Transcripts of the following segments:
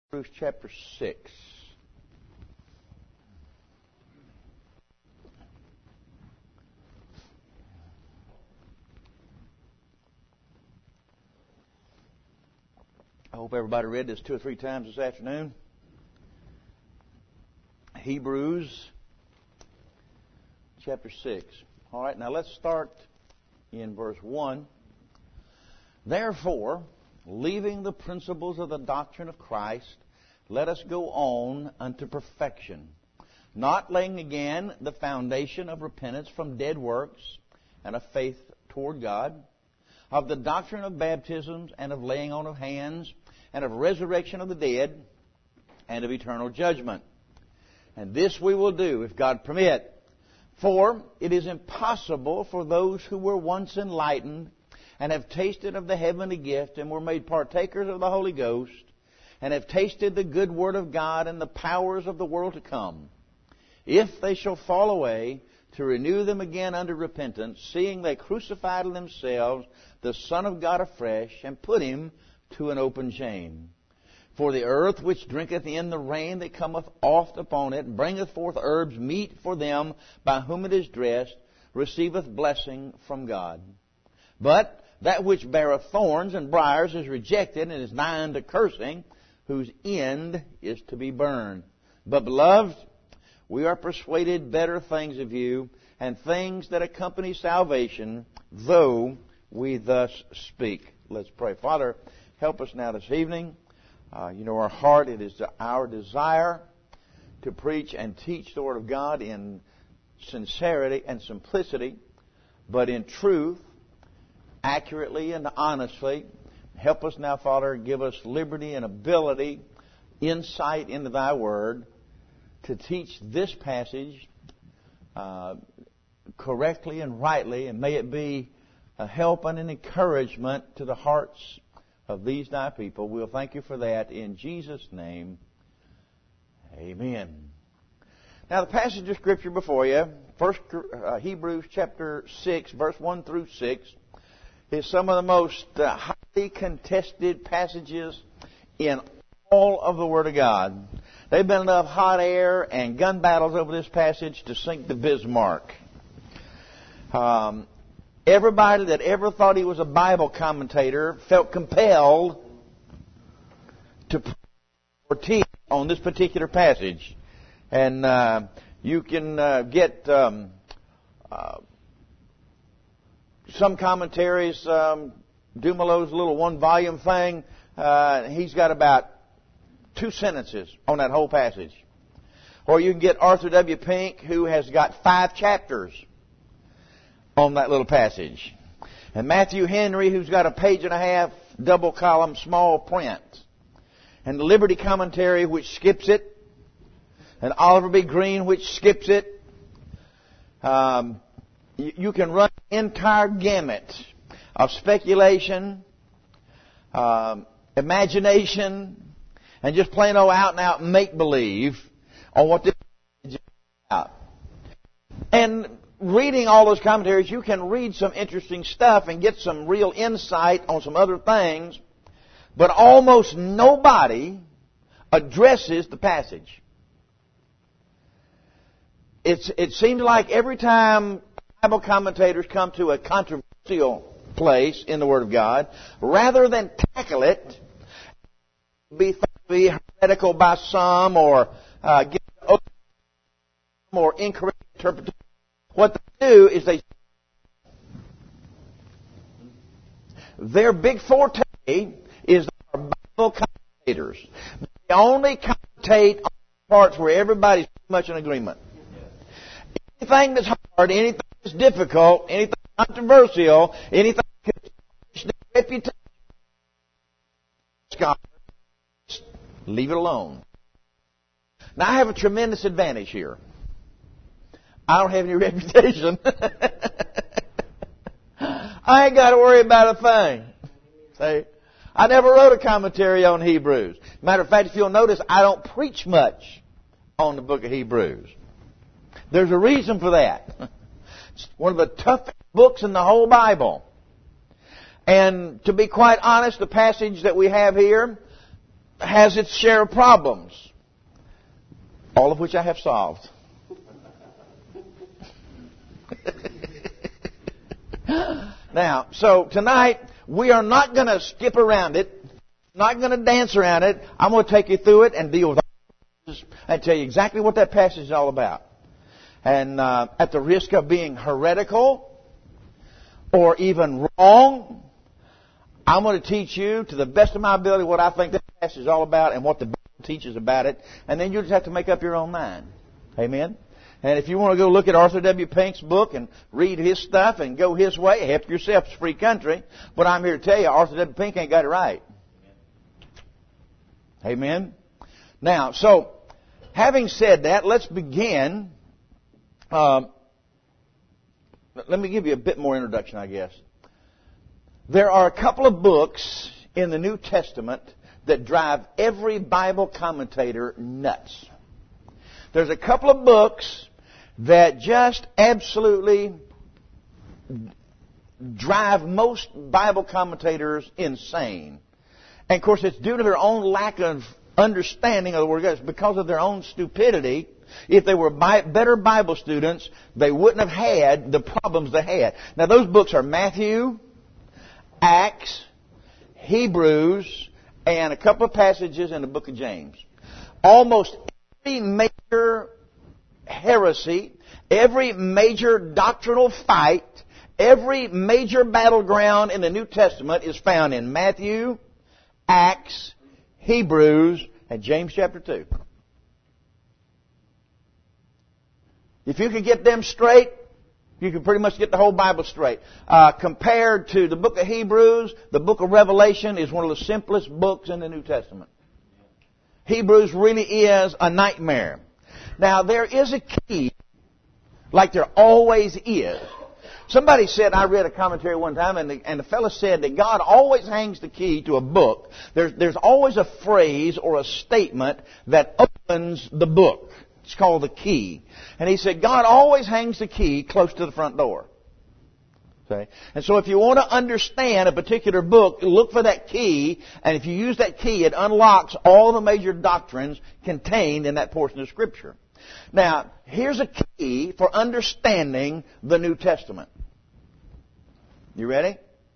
Hebrews chapter 6. I hope everybody read this 2 or 3 times this afternoon. Hebrews chapter 6. All right, now let's start in verse 1. Therefore, leaving the principles of the doctrine of Christ, let us go on unto perfection, not laying again the foundation of repentance from dead works and of faith toward God, of the doctrine of baptisms and of laying on of hands, and of resurrection of the dead, and of eternal judgment. And this we will do, if God permit. For it is impossible for those who were once enlightened, and have tasted of the heavenly gift, and were made partakers of the Holy Ghost, and have tasted the good word of God and the powers of the world to come, if they shall fall away, to renew them again unto repentance, seeing they crucified in themselves the Son of God afresh, and put him to an open shame. For the earth which drinketh in the rain that cometh oft upon it, bringeth forth herbs meet for them by whom it is dressed, receiveth blessing from God. But that which beareth thorns and briars is rejected, and is nigh unto cursing, whose end is to be burned. But, beloved, we are persuaded better things of you, and things that accompany salvation, though we thus speak. Let's pray. Father, help us now this evening. You know our heart. It is our desire to preach and teach the Word of God in sincerity and simplicity, but in truth, accurately and honestly. Help us now, Father. Give us liberty and ability, insight into Thy Word, to teach this passage correctly and rightly, and may it be a help and an encouragement to the hearts of these Thy people. We'll thank You for that in Jesus' name. Amen. Now the passage of Scripture before you, Hebrews chapter 6, verse 1 through 6, is some of the most highly contested passages in all of the Word of God. There've been enough hot air and gun battles over this passage to sink the Bismarck. Everybody that ever thought he was a Bible commentator felt compelled to teach on this particular passage. And you can get some commentaries, Dumoulin little 1-volume thing. He's got about 2 sentences on that whole passage. Or you can get Arthur W. Pink, who has got 5 chapters on that little passage. And Matthew Henry, who's got a 1.5-page, double column, small print. And the Liberty Commentary, which skips it. And Oliver B. Green, which skips it. You can run the entire gamut of speculation, imagination, and just plain old out-and-out make-believe on what this is about. And reading all those commentaries, you can read some interesting stuff and get some real insight on some other things, but almost nobody addresses the passage. It seems like every time Bible commentators come to a controversial place in the Word of God, rather than tackle it, be heretical by some, or give more incorrect interpretation, what they do is their big forte is our Bible commentators. They only commentate on parts where everybody's pretty much in agreement. Anything that's hard, anything that's difficult, anything controversial, anything that can tarnish their reputation, scholars, leave it alone. Now, I have a tremendous advantage here. I don't have any reputation. I ain't got to worry about a thing. See? I never wrote a commentary on Hebrews. Matter of fact, if you'll notice, I don't preach much on the book of Hebrews. There's a reason for that. It's one of the toughest books in the whole Bible. And to be quite honest, the passage that we have here has its share of problems, all of which I have solved. Now, so tonight, we are not going to skip around it, not going to dance around it. I'm going to take you through it and deal with all and tell you exactly what that passage is all about. And at the risk of being heretical or even wrong, I'm going to teach you to the best of my ability what I think that passage is all about and what the Bible teaches about it. And then you just have to make up your own mind. Amen? And if you want to go look at Arthur W. Pink's book and read his stuff and go his way, help yourself. It's a free country. But I'm here to tell you, Arthur W. Pink ain't got it right. Amen? Now, so, having said that, let's begin. Let me give you a bit more introduction, I guess. There are a couple of books in the New Testament that drive every Bible commentator nuts. There's a couple of books that just absolutely drive most Bible commentators insane. And of course, it's due to their own lack of understanding of the Word of God. It's because of their own stupidity. If they were better Bible students, they wouldn't have had the problems they had. Now, those books are Matthew, Acts, Hebrews, and a couple of passages in the book of James. Almost every major heresy, every major doctrinal fight, every major battleground in the New Testament is found in Matthew, Acts, Hebrews, and James chapter 2. If you can get them straight, you can pretty much get the whole Bible straight. Compared to the book of Hebrews, the book of Revelation is one of the simplest books in the New Testament. Hebrews really is a nightmare. Now, there is a key, like there always is. Somebody said, I read a commentary one time, and the fellow said that God always hangs the key to a book. There's always a phrase or a statement that opens the book. It's called the key. And he said, God always hangs the key close to the front door. Okay? And so if you want to understand a particular book, look for that key, and if you use that key, it unlocks all the major doctrines contained in that portion of Scripture. Now, here's a key for understanding the New Testament. You ready?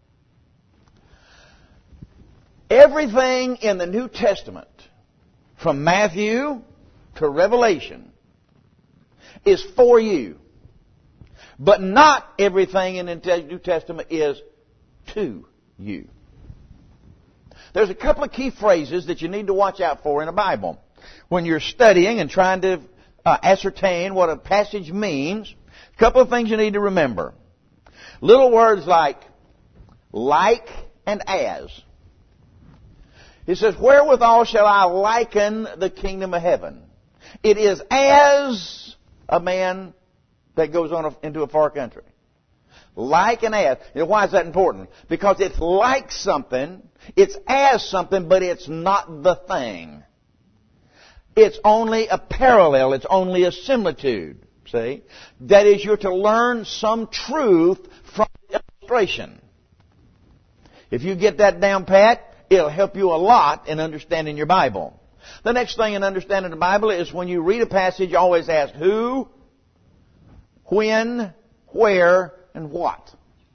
Everything in the New Testament, from Matthew to Revelation, is for you. But not everything in the New Testament is to you. There's a couple of key phrases that you need to watch out for in a Bible. When you're studying and trying to ascertain what a passage means, a couple of things you need to remember. Little words like and as. It says, wherewithal shall I liken the kingdom of heaven? It is as a man that goes on into a far country. Like and as. You know, why is that important? Because it's like something, it's as something, but it's not the thing. It's only a parallel. It's only a similitude. See? That is, you're to learn some truth from the illustration. If you get that down pat, it'll help you a lot in understanding your Bible. The next thing in understanding the Bible is when you read a passage, always ask who, when, where, and what.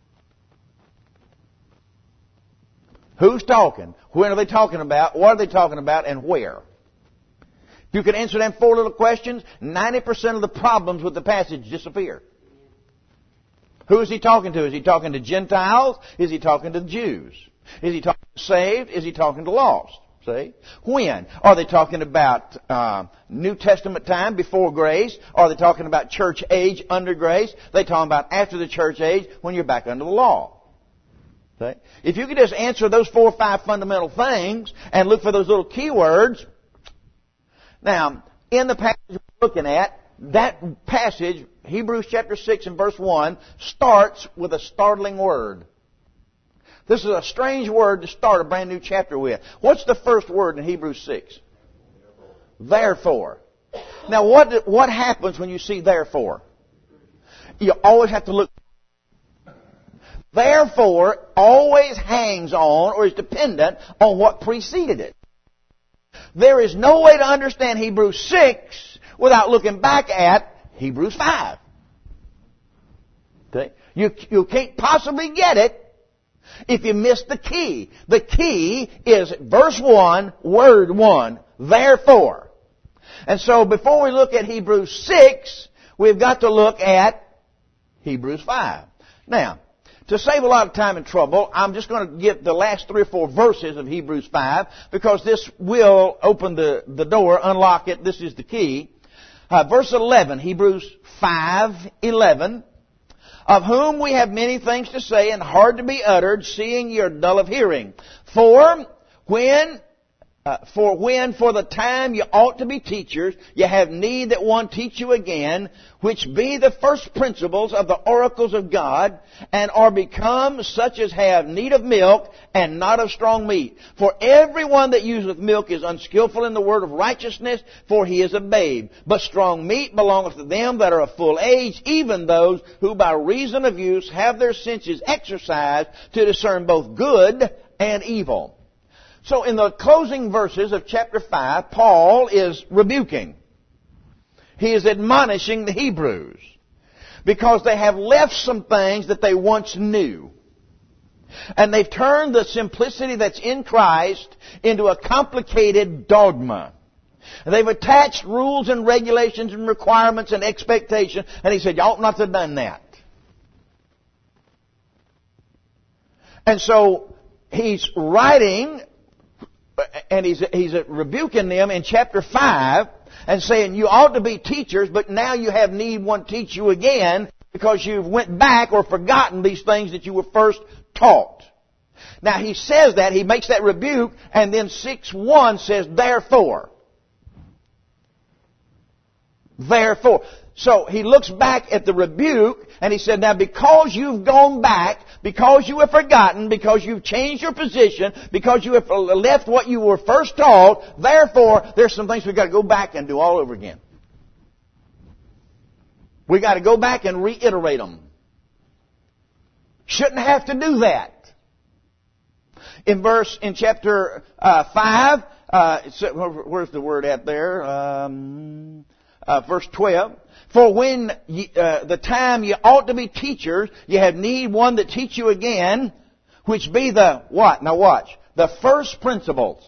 Who's talking? When are they talking about? What are they talking about? And where? If you can answer them four little questions, 90% of the problems with the passage disappear. Who is he talking to? Is he talking to Gentiles? Is he talking to the Jews? Is he talking to saved? Is he talking to lost? See? When? Are they talking about New Testament time before grace? Are they talking about church age under grace? Are they talking about after the church age when you're back under the law? See? If you could just answer those 4 or 5 fundamental things and look for those little keywords. Now, in the passage we're looking at, that passage, Hebrews chapter 6 and verse 1, starts with a startling word. This is a strange word to start a brand new chapter with. What's the first word in Hebrews 6? Therefore. Now, what happens when you see therefore? You always have to look. Therefore always hangs on or is dependent on what preceded it. There is no way to understand Hebrews 6 without looking back at Hebrews 5. Okay? You can't possibly get it if you miss the key. The key is verse 1, word 1, therefore. And so before we look at Hebrews 6, we've got to look at Hebrews 5. Now, to save a lot of time and trouble, I'm just going to get the last 3 or 4 verses of Hebrews 5 because this will open the door, unlock it. This is the key. Verse 11, Hebrews 5:11. Of whom we have many things to say and hard to be uttered, seeing ye are dull of hearing. For when for the time you ought to be teachers, you have need that one teach you again, which be the first principles of the oracles of God, and are become such as have need of milk, and not of strong meat. For everyone that useth milk is unskillful in the word of righteousness, for he is a babe. But strong meat belongeth to them that are of full age, even those who by reason of use have their senses exercised to discern both good and evil. So in the closing verses of chapter 5, Paul is rebuking. He is admonishing the Hebrews because they have left some things that they once knew. And they've turned the simplicity that's in Christ into a complicated dogma. And they've attached rules and regulations and requirements and expectations. And he said, you ought not to have done that. And so he's writing, and he's rebuking them in chapter 5 and saying you ought to be teachers, but now you have need one teach you again because you've went back or forgotten these things that you were first taught. Now he says that, he makes that rebuke, and then 6:1 says therefore. Therefore. So he looks back at the rebuke and he said, now because you've gone back, because you have forgotten, because you've changed your position, because you have left what you were first taught, therefore there's some things we've got to go back and do all over again. We've got to go back and reiterate them. Shouldn't have to do that. In chapter 5, where's the word at there? Verse 12. For when the time you ought to be teachers, you have need one that teach you again, which be the what? Now watch. The first principles.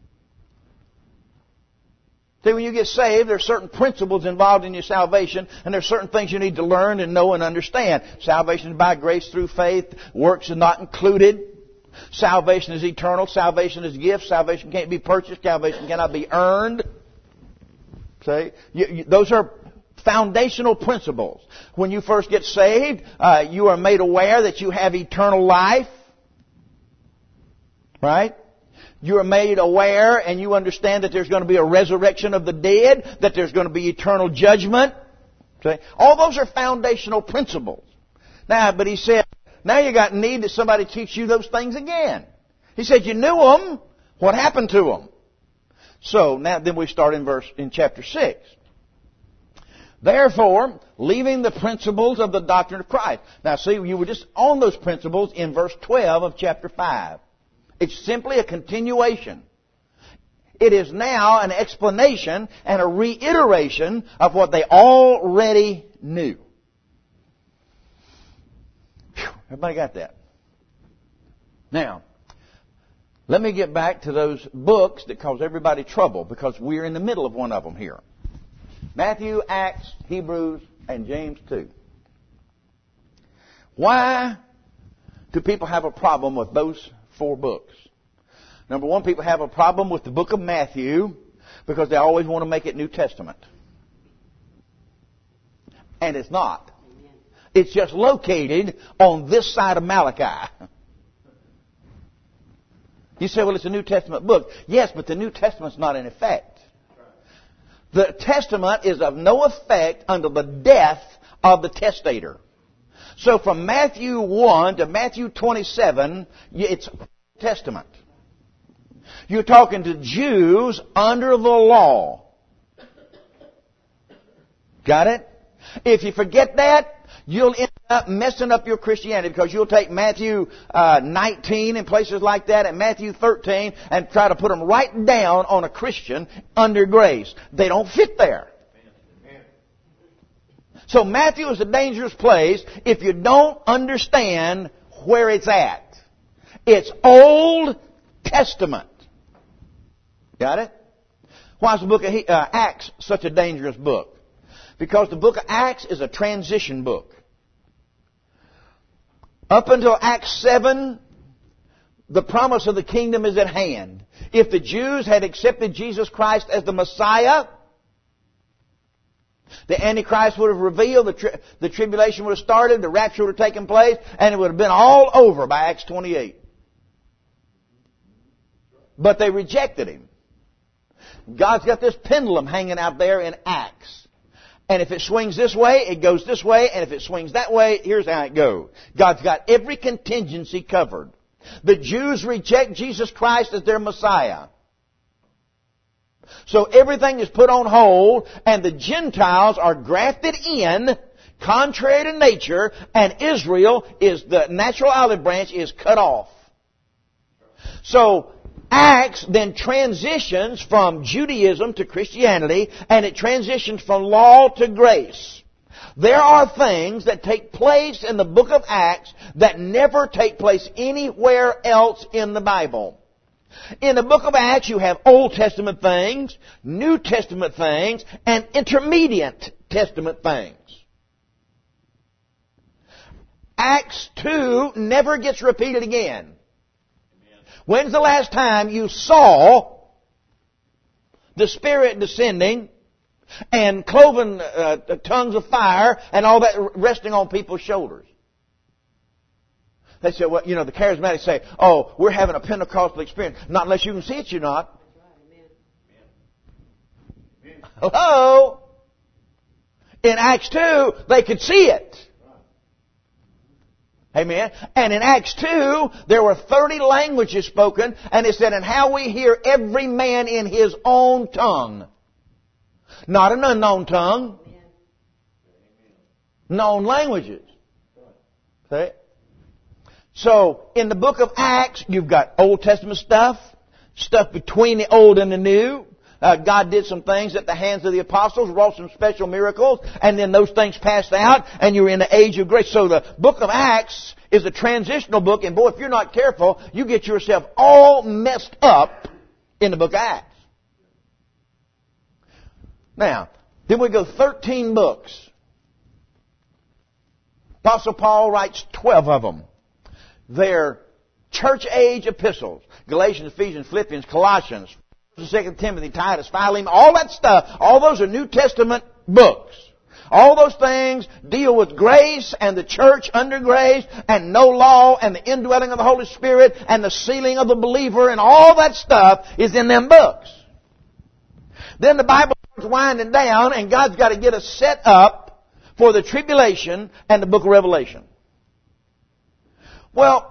See, when you get saved, there are certain principles involved in your salvation, and there are certain things you need to learn and know and understand. Salvation is by grace through faith. Works are not included. Salvation is eternal. Salvation is a gift. Salvation can't be purchased. Salvation cannot be earned. See? Those are foundational principles. When you first get saved, you are made aware that you have eternal life. Right? You are made aware and you understand that there's going to be a resurrection of the dead, that there's going to be eternal judgment. See? All those are foundational principles. Now, but he said, now you got need that somebody teach you those things again. He said, you knew them. What happened to them? So, now then we start in chapter 6. Therefore, leaving the principles of the doctrine of Christ. Now see, you were just on those principles in verse 12 of chapter 5. It's simply a continuation. It is now an explanation and a reiteration of what they already knew. Whew, everybody got that? Now, let me get back to those books that cause everybody trouble, because we're in the middle of one of them here. Matthew, Acts, Hebrews, and James 2. Why do people have a problem with those 4 books? Number one, people have a problem with the book of Matthew because they always want to make it New Testament. And it's not. It's just located on this side of Malachi. You say, well, it's a New Testament book. Yes, but the New Testament's not in effect. The Testament is of no effect until the death of the testator. So from Matthew 1 to Matthew 27, it's Testament. You're talking to Jews under the law. Got it? If you forget that, you'll end up messing up your Christianity, because you'll take Matthew 19 and places like that and Matthew 13 and try to put them right down on a Christian under grace. They don't fit there. So Matthew is a dangerous place if you don't understand where it's at. It's Old Testament. Got it? Why is the book of Acts such a dangerous book? Because the book of Acts is a transition book. Up until Acts 7, the promise of the kingdom is at hand. If the Jews had accepted Jesus Christ as the Messiah, the Antichrist would have revealed, the tribulation would have started, the rapture would have taken place, and it would have been all over by Acts 28. But they rejected Him. God's got this pendulum hanging out there in Acts. And if it swings this way, it goes this way. And if it swings that way, here's how it goes. God's got every contingency covered. The Jews reject Jesus Christ as their Messiah. So everything is put on hold, and the Gentiles are grafted in, contrary to nature, and Israel is the natural olive branch is cut off. So Acts then transitions from Judaism to Christianity, and it transitions from law to grace. There are things that take place in the book of Acts that never take place anywhere else in the Bible. In the book of Acts, you have Old Testament things, New Testament things, and intermediate Testament things. Acts 2 never gets repeated again. When's the last time you saw the Spirit descending and cloven tongues of fire and all that resting on people's shoulders? They say, well, the charismatics say, oh, we're having a Pentecostal experience. Not unless you can see it, you're not. Hello? In Acts 2, they could see it. Amen. And in Acts 2, there were 30 languages spoken, and it said, and how we hear every man in his own tongue. Not an unknown tongue. Known languages. See? So, in the book of Acts, you've got Old Testament stuff between the Old and the New. God did some things at the hands of the apostles, wrought some special miracles, and then those things passed out, and you're in the age of grace. So the book of Acts is a transitional book, and boy, if you're not careful, you get yourself all messed up in the book of Acts. Now, then we go 13 books. Apostle Paul writes 12 of them. They're church age epistles. Galatians, Ephesians, Philippians, Colossians, 2 Timothy, Titus, Philemon, all that stuff, all those are New Testament books. All those things deal with grace and the church under grace and no law and the indwelling of the Holy Spirit and the sealing of the believer, and all that stuff is in them books. Then the Bible starts winding down, and God's got to get us set up for the tribulation and the book of Revelation. Well,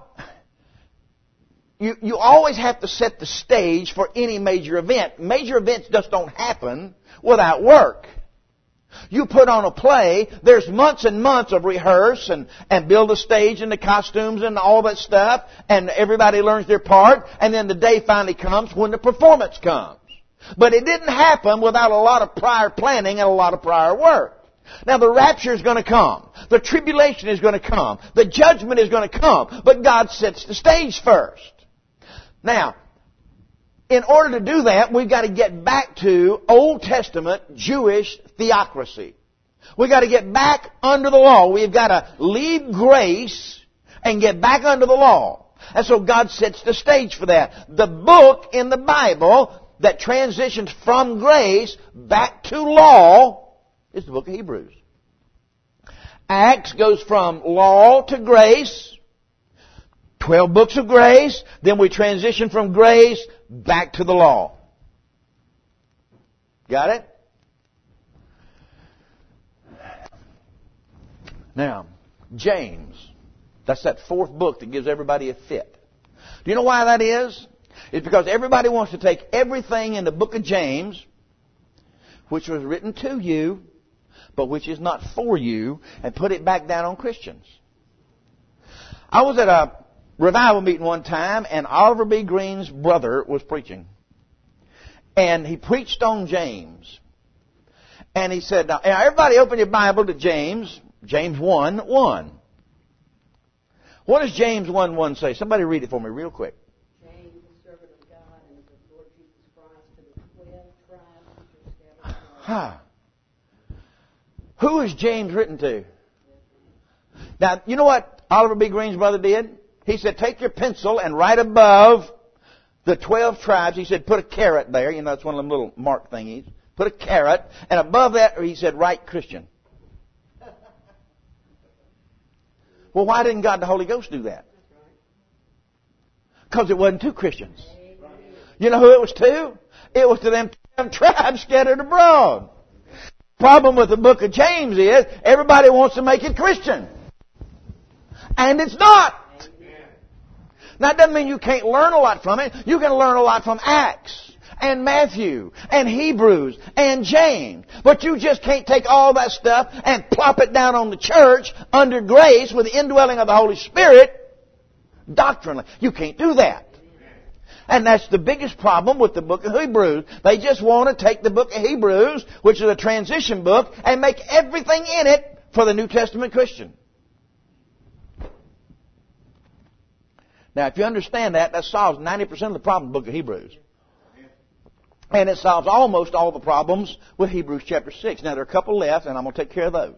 you always have to set the stage for any major event. Major events just don't happen without work. You put on a play, there's months and months of rehearse and build a stage and the costumes and all that stuff, and everybody learns their part, and then the day finally comes when the performance comes. But it didn't happen without a lot of prior planning and a lot of prior work. Now the rapture is going to come. The tribulation is going to come. The judgment is going to come. But God sets the stage first. Now, in order to do that, we've got to get back to Old Testament Jewish theocracy. We've got to get back under the law. We've got to leave grace and get back under the law. And so God sets the stage for that. The book in the Bible that transitions from grace back to law is the book of Hebrews. Acts goes from law to grace. 12 books of grace, then we transition from grace back to the law. Got it? Now, James. That's that fourth book that gives everybody a fit. Do you know why that is? It's because everybody wants to take everything in the book of James, which was written to you, but which is not for you, and put it back down on Christians. I was at a revival meeting one time, and Oliver B. Green's brother was preaching. And he preached on James. And he said, now everybody open your Bible to James 1:1. What does James 1:1 say? Somebody read it for me real quick. James, the servant of God and of the Lord Jesus Christ, to the 12 tribes which are scattered abroad. Who is James written to? Now, you know what Oliver B. Green's brother did? He said, take your pencil and write above the 12 tribes. He said, put a caret there. You know, it's one of them little mark thingies. Put a caret. And above that, he said, write Christian. Well, why didn't God the Holy Ghost do that? Because it wasn't to Christians. You know who it was to? It was to them 12 tribes scattered abroad. The problem with the book of James is everybody wants to make it Christian. And it's not. Now, it doesn't mean you can't learn a lot from it. You can learn a lot from Acts and Matthew and Hebrews and James. But you just can't take all that stuff and plop it down on the church under grace with the indwelling of the Holy Spirit doctrinally. You can't do that. And that's the biggest problem with the book of Hebrews. They just want to take the book of Hebrews, which is a transition book, and make everything in it for the New Testament Christian. Now, if you understand that, that solves 90% of the problem in the book of Hebrews. And it solves almost all the problems with Hebrews chapter 6. Now, there are a couple left, and I'm going to take care of those.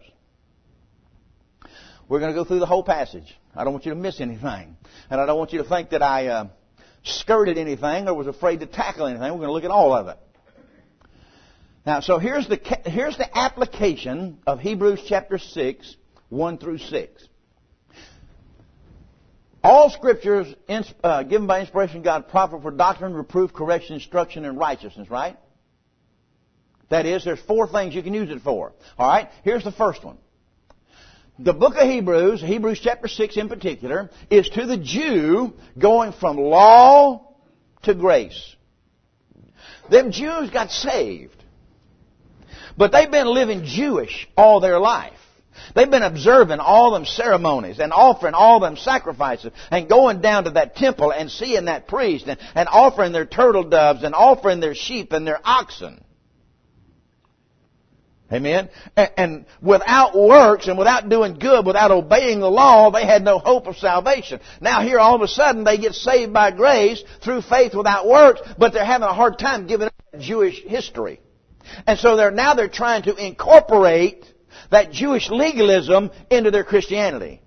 We're going to go through the whole passage. I don't want you to miss anything. And I don't want you to think that I skirted anything or was afraid to tackle anything. We're going to look at all of it. Now, so here's the application of Hebrews chapter 6, 1 through 6. All Scripture is given by inspiration of God, profitable for doctrine, reproof, correction, instruction, and righteousness, right? That is, there's 4 things you can use it for. All right? Here's the first one. The book of Hebrews, Hebrews chapter 6 in particular, is to the Jew going from law to grace. Them Jews got saved. But they've been living Jewish all their life. They've been observing all them ceremonies and offering all them sacrifices and going down to that temple and seeing that priest and offering their turtle doves and offering their sheep and their oxen. Amen? And without works and without doing good, without obeying the law, they had no hope of salvation. Now here all of a sudden they get saved by grace through faith without works, but they're having a hard time giving up Jewish history. And so they're trying to incorporate that Jewish legalism into their Christianity.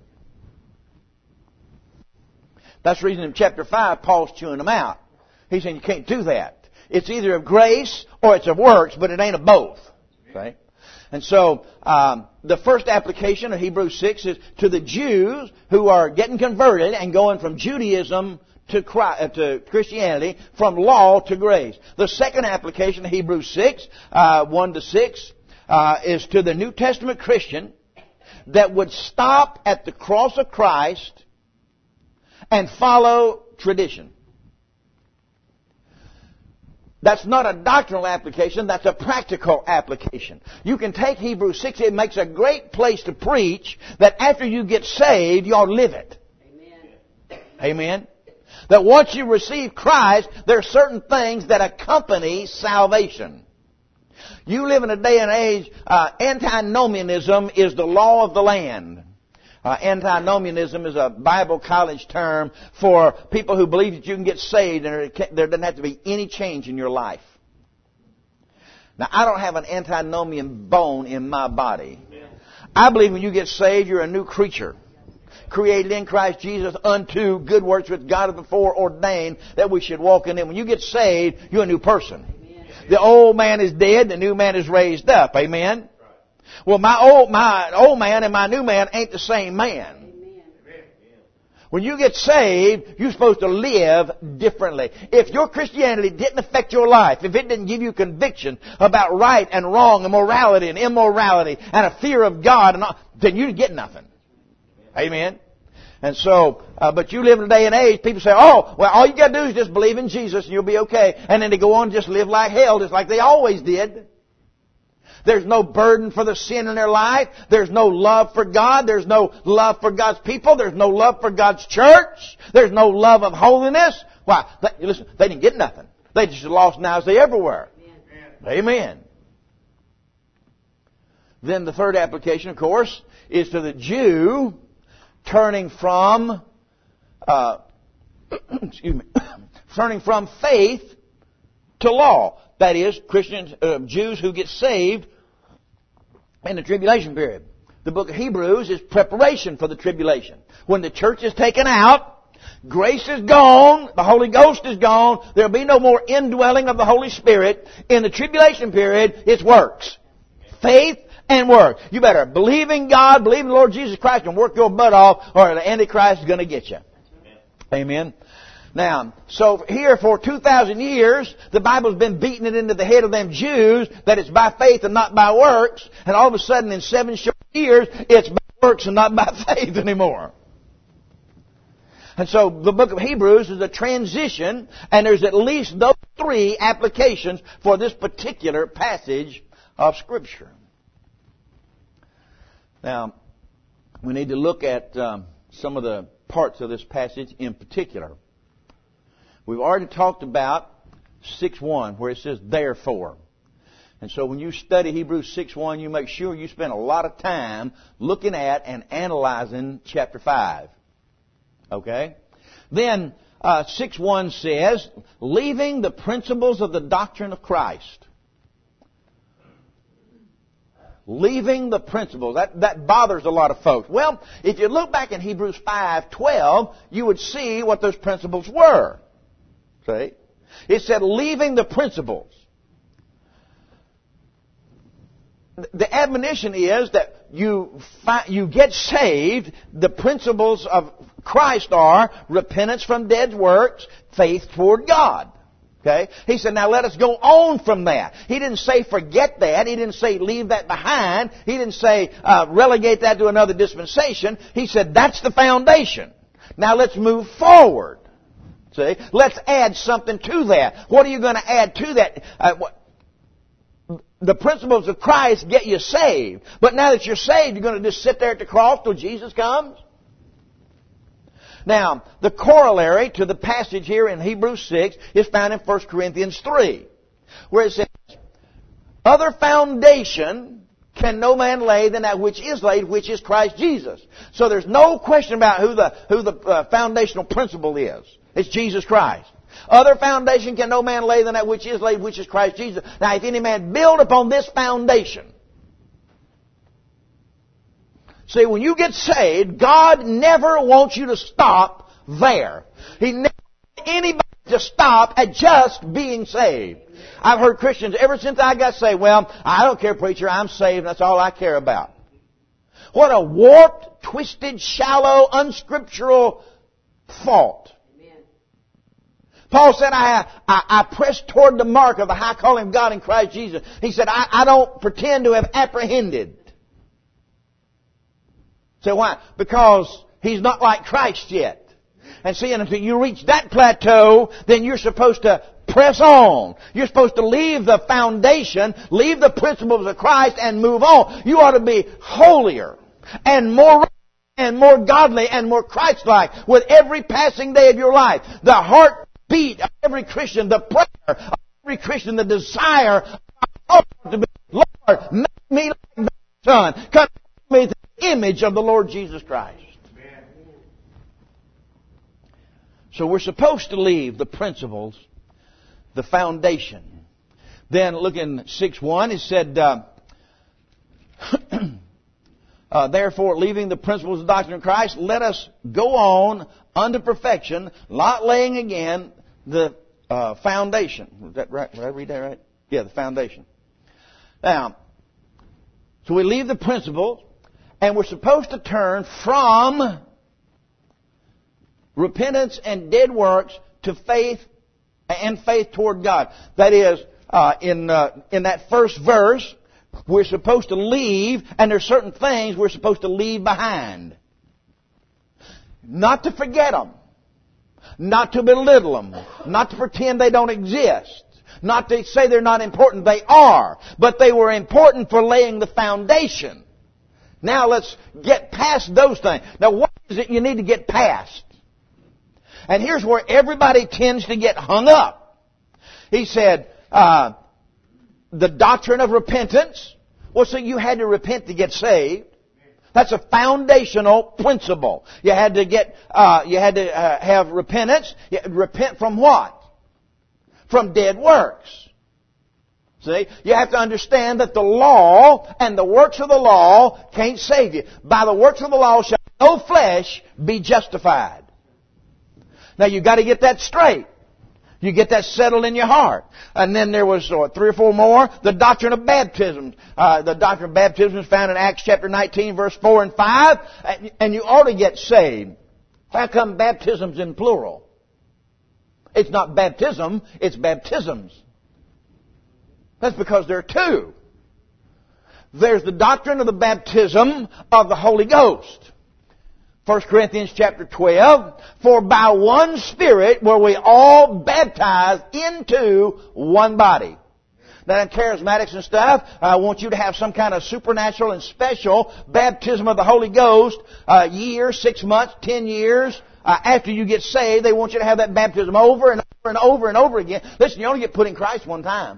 That's the reason in chapter 5 Paul's chewing them out. He's saying you can't do that. It's either of grace or it's of works, but it ain't of both. Okay? And so the first application of Hebrews 6 is to the Jews who are getting converted and going from Judaism to Christianity, from law to grace. The second application of Hebrews 6, 1 to 6, is to the New Testament Christian that would stop at the cross of Christ and follow tradition. That's not a doctrinal application, that's a practical application. You can take Hebrews 6, it makes a great place to preach that after you get saved, you ought to live it. Amen. Amen. That once you receive Christ, there are certain things that accompany salvation. You live in a day and age, antinomianism is the law of the land. Antinomianism is a Bible college term for people who believe that you can get saved and there doesn't have to be any change in your life. Now, I don't have an antinomian bone in my body. I believe when you get saved, you're a new creature, created in Christ Jesus unto good works which God hath before ordained that we should walk in them. When you get saved, you're a new person. The old man is dead, the new man is raised up. Amen? Well, my old man and my new man ain't the same man. When you get saved, you're supposed to live differently. If your Christianity didn't affect your life, if it didn't give you conviction about right and wrong and morality and immorality and a fear of God, and all, then you get nothing. Amen? And so, but you live in a day and age, people say, oh, well, all you got to do is just believe in Jesus and you'll be okay. And then they go on and just live like hell, just like they always did. There's no burden for the sin in their life. There's no love for God. There's no love for God's people. There's no love for God's church. There's no love of holiness. Why? Listen, they didn't get nothing. They just lost now as they ever were. Amen. Then the third application, of course, is to the Jew turning from turning from faith to law. That is, Christians, Jews who get saved in the tribulation period. The book of Hebrews is preparation for the tribulation. When the church is taken out, grace is gone, the Holy Ghost is gone, there will be no more indwelling of the Holy Spirit. In the tribulation period, it's works. Faith and work. You better believe in God, believe in the Lord Jesus Christ, and work your butt off, or the Antichrist is going to get you. Amen. Now, so here for 2,000 years, the Bible's been beating it into the head of them Jews that it's by faith and not by works, and all of a sudden in 7 short years, it's by works and not by faith anymore. And so the book of Hebrews is a transition, and there's at least those 3 applications for this particular passage of Scripture. Now, we need to look at some of the parts of this passage in particular. We've already talked about 6:1, where it says, therefore. And so when you study Hebrews 6:1, you make sure you spend a lot of time looking at and analyzing chapter 5. Okay? Then 6:1 says, leaving the principles of the doctrine of Christ. Leaving the principles. That bothers a lot of folks. Well, if you look back in Hebrews 5:12, you would see what those principles were. See? It said, leaving the principles. The admonition is that you get saved. The principles of Christ are repentance from dead works, faith toward God. Okay? He said, now let us go on from that. He didn't say forget that. He didn't say leave that behind. He didn't say relegate that to another dispensation. He said that's the foundation. Now let's move forward. See? Let's add something to that. What are you going to add to that? The principles of Christ get you saved. But now that you're saved, you're going to just sit there at the cross till Jesus comes? Now, the corollary to the passage here in Hebrews 6 is found in 1 Corinthians 3, where it says, other foundation can no man lay than that which is laid, which is Christ Jesus. So there's no question about who the foundational principle is. It's Jesus Christ. Other foundation can no man lay than that which is laid, which is Christ Jesus. Now, if any man build upon this foundation. See, when you get saved, God never wants you to stop there. He never wants anybody to stop at just being saved. I've heard Christians, ever since I got saved, well, I don't care, preacher, I'm saved, that's all I care about. What a warped, twisted, shallow, unscriptural thought. Paul said, I press toward the mark of the high calling of God in Christ Jesus. He said, I don't pretend to have apprehended. So why? Because he's not like Christ yet. And see, until you reach that plateau, then you're supposed to press on. You're supposed to leave the foundation, leave the principles of Christ and move on. You ought to be holier and more godly and more Christ-like with every passing day of your life. The heartbeat of every Christian, the prayer of every Christian, the desire of to be, Lord, make me like thy Son. Conform me to the image of the Lord Jesus Christ. Amen. So we're supposed to leave the principles, the foundation. Then look in 6:1, it said, therefore, leaving the principles of the doctrine of Christ, let us go on unto perfection, not laying again the foundation. Is that right? Did I read that right? Yeah, the foundation. Now, so we leave the principles, and we're supposed to turn from repentance and dead works to faith and faith toward God. That is, in that first verse, we're supposed to leave, and there's certain things we're supposed to leave behind. Not to forget them. Not to belittle them. Not to pretend they don't exist. Not to say they're not important, they are. But they were important for laying the foundation. Now let's get past those things. Now what is it you need to get past? And here's where everybody tends to get hung up. He said, the doctrine of repentance. Well, so you had to repent to get saved. That's a foundational principle. You had to have repentance. Repent from what? From dead works. See? You have to understand that the law and the works of the law can't save you. By the works of the law shall no flesh be justified. Now you've got to get that straight. You get that settled in your heart. And then there was 3 or 4 more. The doctrine of baptism. The doctrine of baptism is found in Acts chapter 19, verse 4 and 5. And you ought to get saved. How come baptism's in plural? It's not baptism, it's baptisms. That's because there are 2. There's the doctrine of the baptism of the Holy Ghost. 1 Corinthians chapter 12, for by one Spirit were we all baptized into one body. Now in charismatics and stuff, I want you to have some kind of supernatural and special baptism of the Holy Ghost, a year, 6 months, 10 years. After you get saved, they want you to have that baptism over and over and over and over again. Listen, you only get put in Christ one time.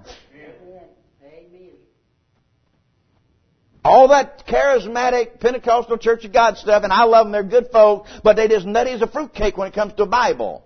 All that charismatic Pentecostal Church of God stuff, and I love them, they're good folk, but they just nutty as a fruitcake when it comes to the Bible.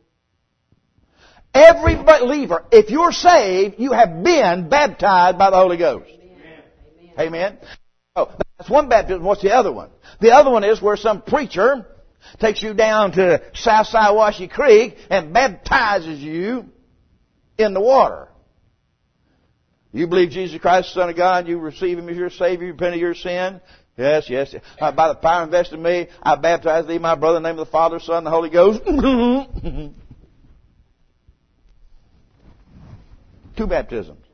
Every believer, if you're saved, you have been baptized by the Holy Ghost. Amen. Oh, that's one baptism. What's the other one? The other one is where some preacher takes you down to South Siwash Creek and baptizes you in the water. You believe Jesus Christ, the Son of God, you receive Him as your Savior, you repent of your sin? Yes, yes. By the power invested in me, I baptize thee, my brother, in the name of the Father, Son, and the Holy Ghost. 2 baptisms.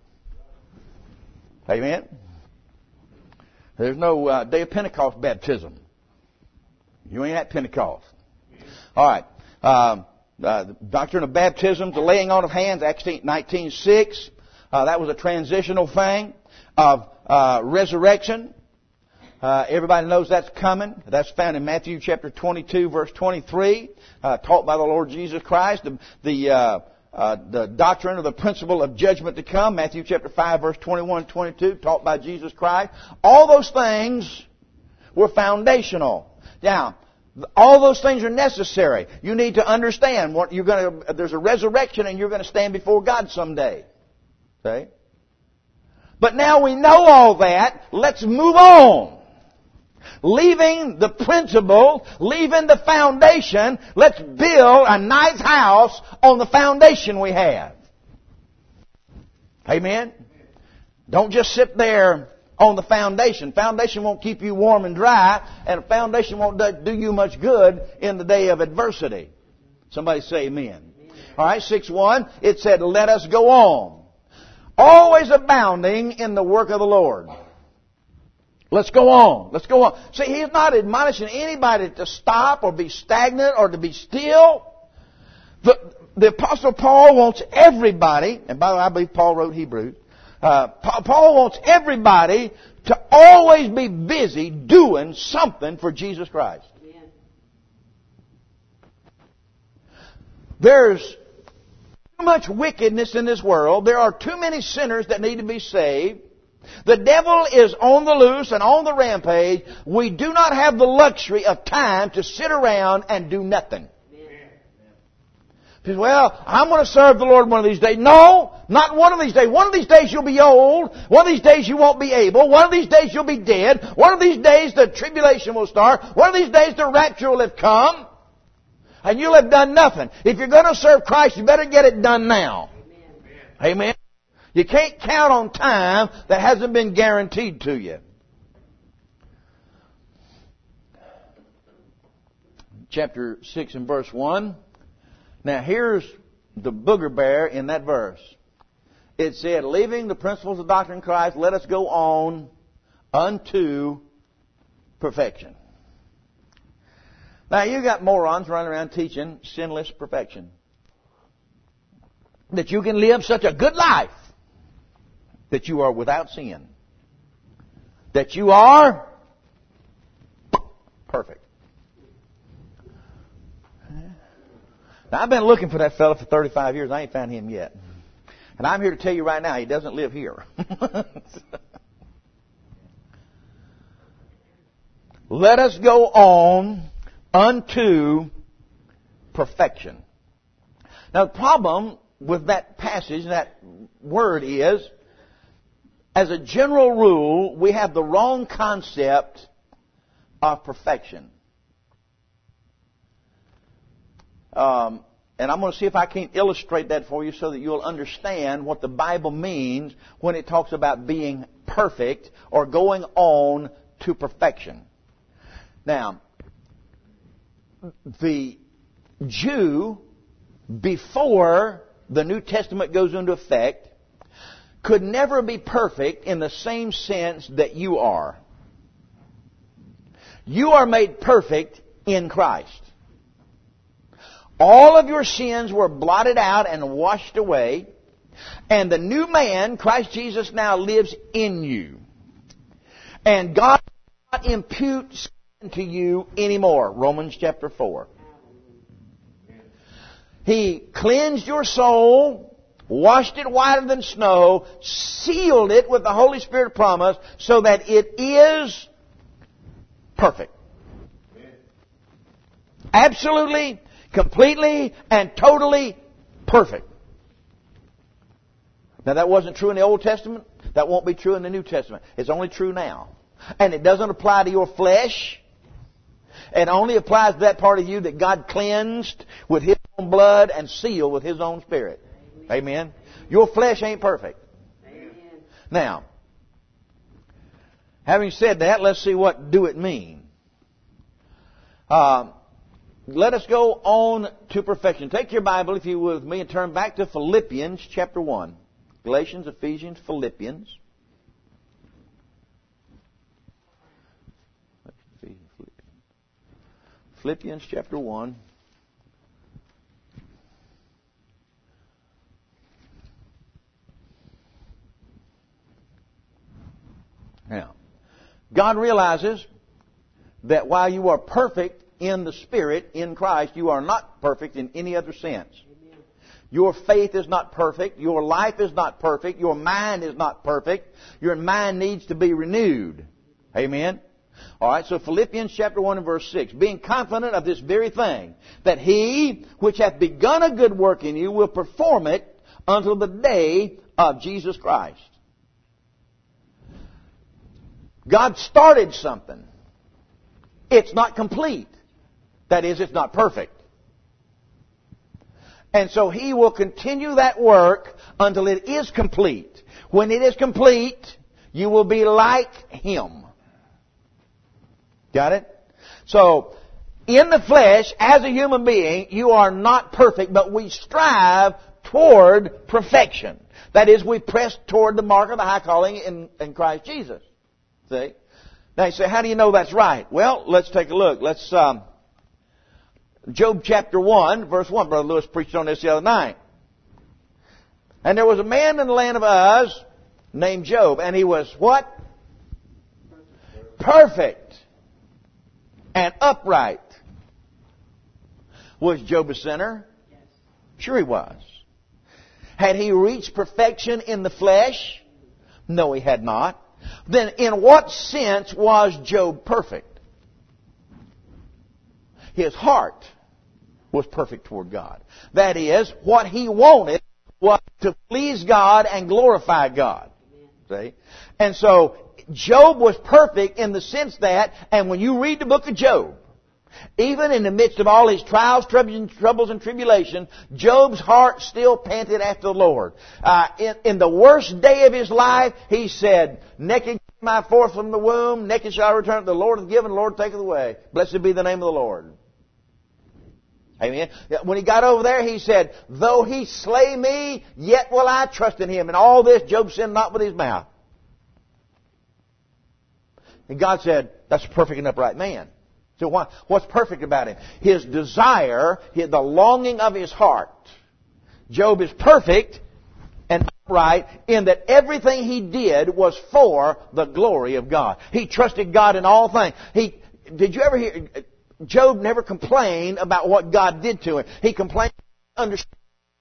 Amen? There's no day of Pentecost baptism. You ain't at Pentecost. All right. The doctrine of baptism, the laying on of hands, Acts 19:6. That was a transitional thing of resurrection. Everybody knows that's coming. That's found in Matthew chapter 22, verse 23, taught by the Lord Jesus Christ. The doctrine of the principle of judgment to come, Matthew chapter 5, verse 21, 22, taught by Jesus Christ. All those things were foundational. Now, all those things are necessary. You need to understand what there's a resurrection and you're going to stand before God someday. Okay? But now we know all that. Let's move on. Leaving the principle, leaving the foundation, let's build a nice house on the foundation we have. Amen? Don't just sit there on the foundation. Foundation won't keep you warm and dry, and a foundation won't do you much good in the day of adversity. Somebody say amen. All right, 6:1, it said, let us go on. Always abounding in the work of the Lord. Let's go on. Let's go on. See, He's not admonishing anybody to stop or be stagnant or to be still. The Apostle Paul wants everybody, and by the way, I believe Paul wrote Hebrews. Paul wants everybody to always be busy doing something for Jesus Christ. Amen. There's too much wickedness in this world. There are too many sinners that need to be saved. The devil is on the loose and on the rampage. We do not have the luxury of time to sit around and do nothing. He says, well, I'm going to serve the Lord one of these days. No, not one of these days. One of these days you'll be old. One of these days you won't be able. One of these days you'll be dead. One of these days the tribulation will start. One of these days the rapture will have come. And you'll have done nothing. If you're going to serve Christ, you better get it done now. Amen. Amen. You can't count on time that hasn't been guaranteed to you. Chapter 6 and verse 1. Now here's the booger bear in that verse. It said, leaving the principles of doctrine of Christ, let us go on unto perfection. Now you got morons running around teaching sinless perfection. that you can live such a good life that you are without sin. That you are perfect. Now, I've been looking for that fellow for 35 years. I ain't found him yet. And I'm here to tell you right now, he doesn't live here. Let us go on unto perfection. Now, the problem with that passage, that word is, as a general rule, we have the wrong concept of perfection. And I'm going to see if I can illustrate that for you so that you'll understand what the Bible means when it talks about being perfect or going on to perfection. Now, the Jew, before the New Testament goes into effect, could never be perfect in the same sense that you are. You are made perfect in Christ. All of your sins were blotted out and washed away, and the new man, Christ Jesus, now lives in you. And God does not impute sin to you anymore. Romans chapter 4. He cleansed your soul, washed it whiter than snow, sealed it with the Holy Spirit promise so that it is perfect. Absolutely, completely, and totally perfect. Now, that wasn't true in the Old Testament. That won't be true in the New Testament. It's only true now. And it doesn't apply to your flesh. It only applies to that part of you that God cleansed with His own blood and sealed with His own Spirit. Amen. Your flesh ain't perfect. Amen. Now, having said that, let's see what do it mean. Let us go on to perfection. Take your Bible, if you will, with me, and turn back to Philippians chapter 1. Galatians, Ephesians, Philippians. Philippians chapter 1. Now, God realizes that while you are perfect in the Spirit, in Christ, you are not perfect in any other sense. Amen. Your faith is not perfect. Your life is not perfect. Your mind is not perfect. Your mind needs to be renewed. Amen? Alright, so Philippians chapter 1 and verse 6. Being confident of this very thing, that He which hath begun a good work in you will perform it until the day of Jesus Christ. God started something. It's not complete. That is, it's not perfect. And so He will continue that work until it is complete. When it is complete, you will be like Him. Got it? So, in the flesh, as a human being, you are not perfect, but we strive toward perfection. That is, we press toward the mark of the high calling in Christ Jesus. See? Now you say, how do you know that's right? Well, let's take a look. Let's, Job chapter 1, verse 1. Brother Lewis preached on this the other night. And there was a man in the land of Uz named Job, and he was what? Perfect and upright. Was Job a sinner? Yes. Sure he was. Had he reached perfection in the flesh? No, he had not. Then in what sense was Job perfect? His heart was perfect toward God. That is, what he wanted was to please God and glorify God. See? And so, Job was perfect in the sense that, and when you read the book of Job, even in the midst of all his trials, troubles, and tribulation, Job's heart still panted after the Lord. In the worst day of his life, he said, naked came I forth from the womb, naked shall I return. The Lord hath given, the Lord taketh away. Blessed be the name of the Lord. Amen. When he got over there, he said, though he slay me, yet will I trust in him. And all this, Job sinned not with his mouth. And God said, that's a perfect and upright man. So what's perfect about him? His desire, the longing of his heart, Job is perfect and upright in that everything he did was for the glory of God. He trusted God in all things. Did you ever hear, Job never complained about what God did to him. He complained, understood.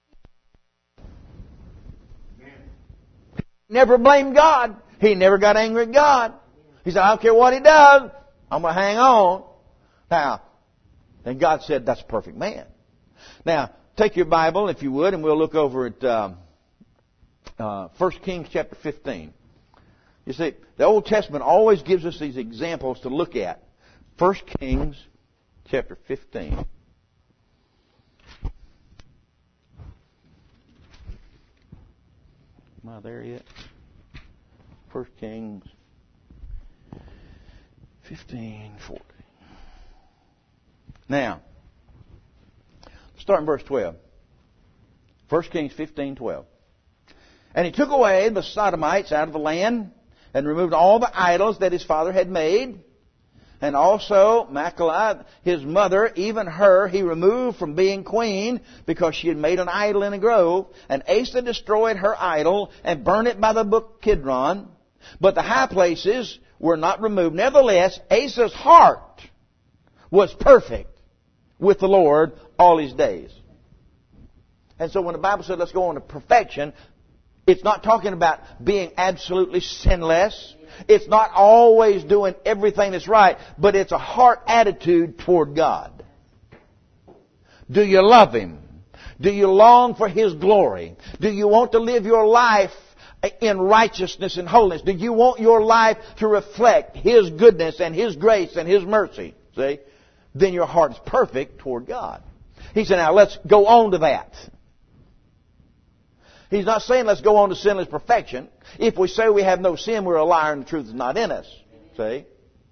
He never blamed God. He never got angry at God. He said, I don't care what he does, I'm going to hang on. Now, and God said, that's a perfect man. Now, take your Bible, if you would, and we'll look over at 1 Kings chapter 15. You see, the Old Testament always gives us these examples to look at. 1 Kings chapter 15. Am I there yet? 1 Kings 15:14. Now, start in verse 12. 1 Kings 15:12. And he took away the Sodomites out of the land and removed all the idols that his father had made. And also Machlah, his mother, even her, he removed from being queen because she had made an idol in a grove. And Asa destroyed her idol and burned it by the brook Kidron. But the high places were not removed. Nevertheless, Asa's heart was perfect with the Lord all his days. And so when the Bible said let's go on to perfection, it's not talking about being absolutely sinless. It's not always doing everything that's right, but it's a heart attitude toward God. Do you love Him? Do you long for His glory? Do you want to live your life in righteousness and holiness? Do you want your life to reflect His goodness and His grace and His mercy? See? Then your heart is perfect toward God. He said, now let's go on to that. He's not saying let's go on to sinless perfection. If we say we have no sin, we're a liar and the truth is not in us. See?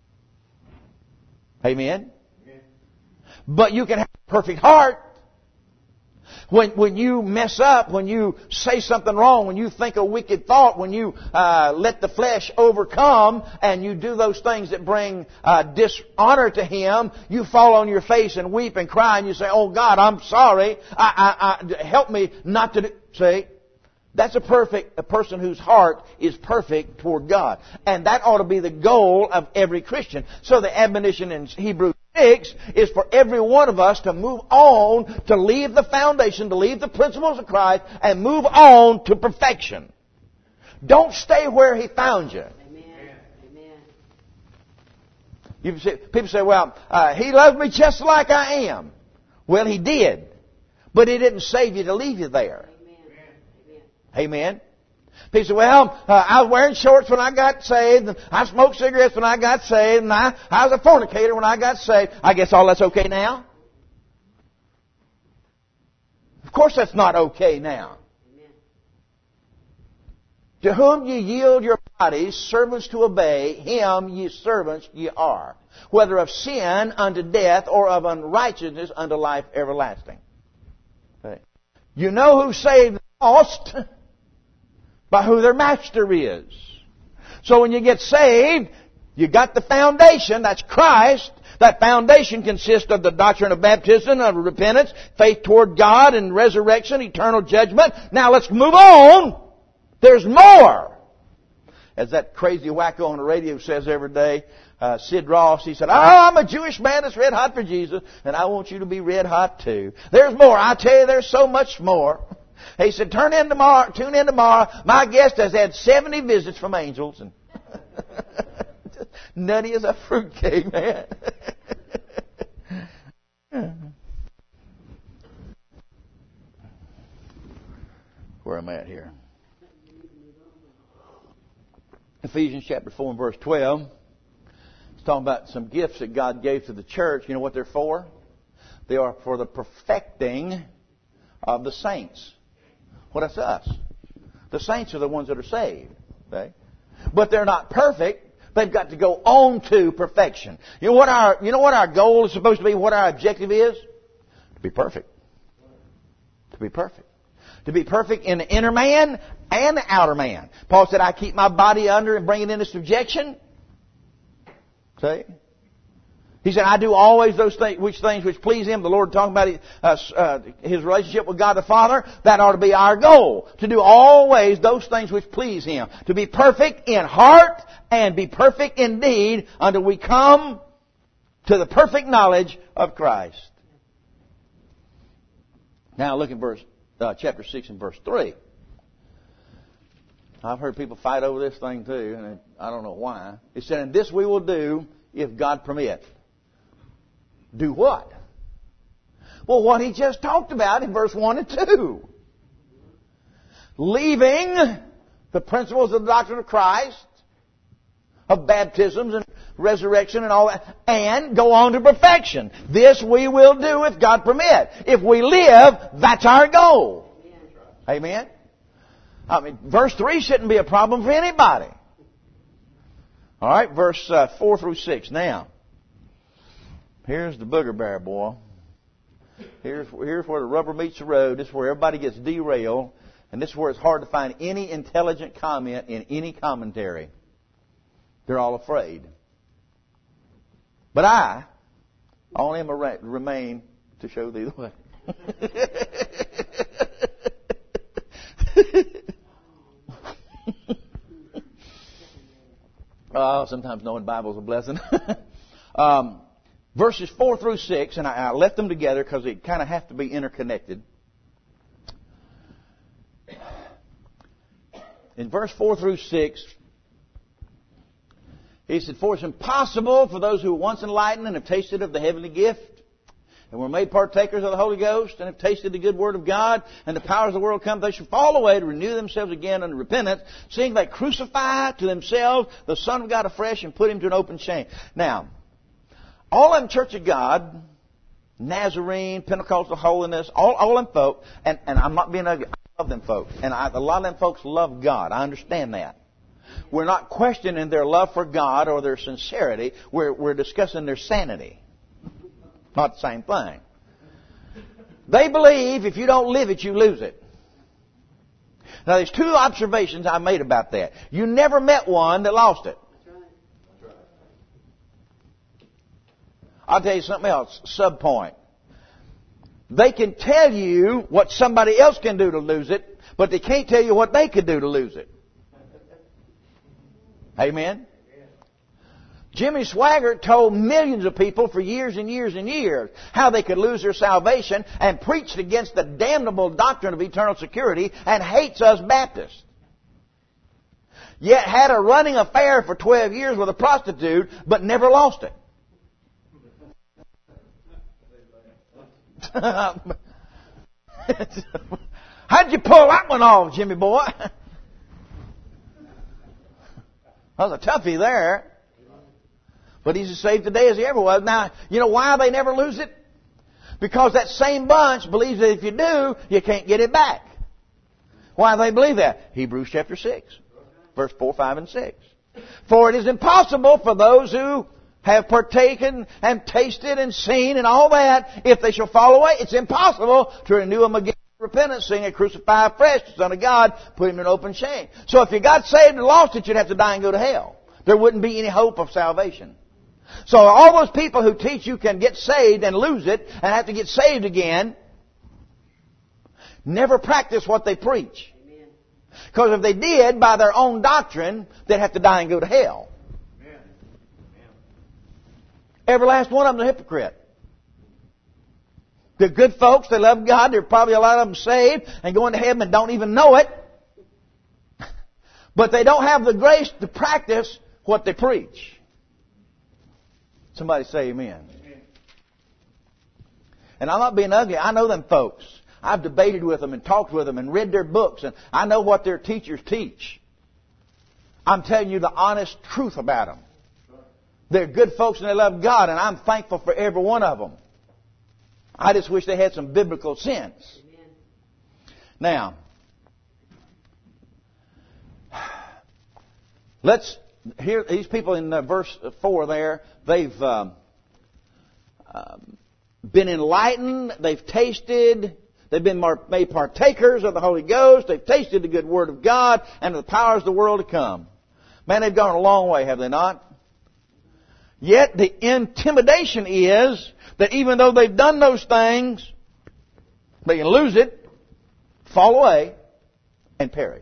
Amen? But you can have a perfect heart. When you mess up, when you say something wrong, when you think a wicked thought, when you let the flesh overcome and you do those things that bring dishonor to Him, you fall on your face and weep and cry and you say, oh God, I'm sorry. Help me not to do... See? That's a person whose heart is perfect toward God. And that ought to be the goal of every Christian. So the admonition in Hebrews 6 is for every one of us to move on, to leave the foundation, to leave the principles of Christ, and move on to perfection. Don't stay where He found you. Amen. People say, well, He loves me just like I am. Well, He did. But He didn't save you to leave you there. Amen. People say, well, I was wearing shorts when I got saved, and I smoked cigarettes when I got saved, and I was a fornicator when I got saved. I guess all that's okay now? Of course that's not okay now. Amen. To whom ye yield your bodies, servants to obey, him ye servants ye are, whether of sin unto death or of unrighteousness unto life everlasting. Okay. You know who saved the lost? By who their master is. So when you get saved, you got the foundation, that's Christ. That foundation consists of the doctrine of baptism, of repentance, faith toward God, and resurrection, eternal judgment. Now let's move on. There's more. As that crazy wacko on the radio says every day, Sid Ross, he said, I'm a Jewish man that's red hot for Jesus, and I want you to be red hot too. There's more. I tell you, there's so much more. He said, tune in tomorrow. My guest has had 70 visits from angels. And nutty as a fruitcake, man. Where am I at here? Ephesians chapter 4 and verse 12. It's talking about some gifts that God gave to the church. You know what they're for? They are for the perfecting of the saints. Well, that's us. The saints are the ones that are saved. Okay? But they're not perfect. They've got to go on to perfection. You know what our goal is supposed to be? What our objective is? To be perfect. To be perfect. To be perfect in the inner man and the outer man. Paul said, I keep my body under and bring it into subjection. See? He said, I do always those things which please Him. The Lord talking about His relationship with God the Father. That ought to be our goal. To do always those things which please Him. To be perfect in heart and be perfect in deed until we come to the perfect knowledge of Christ. Now look at chapter 6 and verse 3. I've heard people fight over this thing too, and I don't know why. It said, and this we will do if God permit. Do what? Well, what he just talked about in verse 1 and 2. Leaving the principles of the doctrine of Christ, of baptisms and resurrection and all that, and go on to perfection. This we will do if God permit. If we live, that's our goal. Amen? I mean, verse 3 shouldn't be a problem for anybody. All right, verse 4 through 6. Now, here's the booger bear, boy. Here's where the rubber meets the road. This is where everybody gets derailed. And this is where it's hard to find any intelligent comment in any commentary. They're all afraid. But I only am remain to show thee the way. Sometimes knowing the Bible is a blessing. Verses 4 through 6, and I left them together because they kind of have to be interconnected. In verse 4 through 6, he said, for it's impossible for those who were once enlightened and have tasted of the heavenly gift, and were made partakers of the Holy Ghost, and have tasted the good word of God, and the powers of the world come, they shall fall away to renew themselves again unto repentance, seeing they crucify to themselves the Son of God afresh and put Him to an open shame. Now, all them Church of God, Nazarene, Pentecostal holiness, all them folk, and I'm not being ugly, I love them folks. And a lot of them folks love God. I understand that. We're not questioning their love for God or their sincerity. We're discussing their sanity. Not the same thing. They believe if you don't live it, you lose it. Now, there's two observations I made about that. You never met one that lost it. I'll tell you something else. Subpoint. They can tell you what somebody else can do to lose it, but they can't tell you what they could do to lose it. Amen? Jimmy Swaggart told millions of people for years and years and years how they could lose their salvation and preached against the damnable doctrine of eternal security and hates us Baptists. Yet had a running affair for 12 years with a prostitute, but never lost it. How'd you pull that one off, Jimmy boy? That was a toughie there. But he's as saved today as he ever was. Now, you know why they never lose it? Because that same bunch believes that if you do, you can't get it back. Why do they believe that? Hebrews chapter 6, verse 4, 5, and 6. For it is impossible for those who have partaken and tasted and seen and all that, if they shall fall away, it's impossible to renew them again. Repentance, seeing it crucify afresh the Son of God, put Him in open shame. So if you got saved and lost it, you'd have to die and go to hell. There wouldn't be any hope of salvation. So all those people who teach you can get saved and lose it and have to get saved again, never practice what they preach. Because if they did, by their own doctrine, they'd have to die and go to hell. Amen. Every last one of them is a hypocrite. They're good folks. They love God. There are probably a lot of them saved and going to heaven and don't even know it. But they don't have the grace to practice what they preach. Somebody say amen. And I'm not being ugly. I know them folks. I've debated with them and talked with them and read their books. And I know what their teachers teach. I'm telling you the honest truth about them. They're good folks and they love God. And I'm thankful for every one of them. I just wish they had some biblical sense. Amen. Now, let's hear these people in verse 4 there. They've been enlightened. They've tasted. They've been made partakers of the Holy Ghost. They've tasted the good Word of God and the powers of the world to come. Man, they've gone a long way, have they not? Yet the intimidation is that even though they've done those things, they can lose it, fall away, and perish.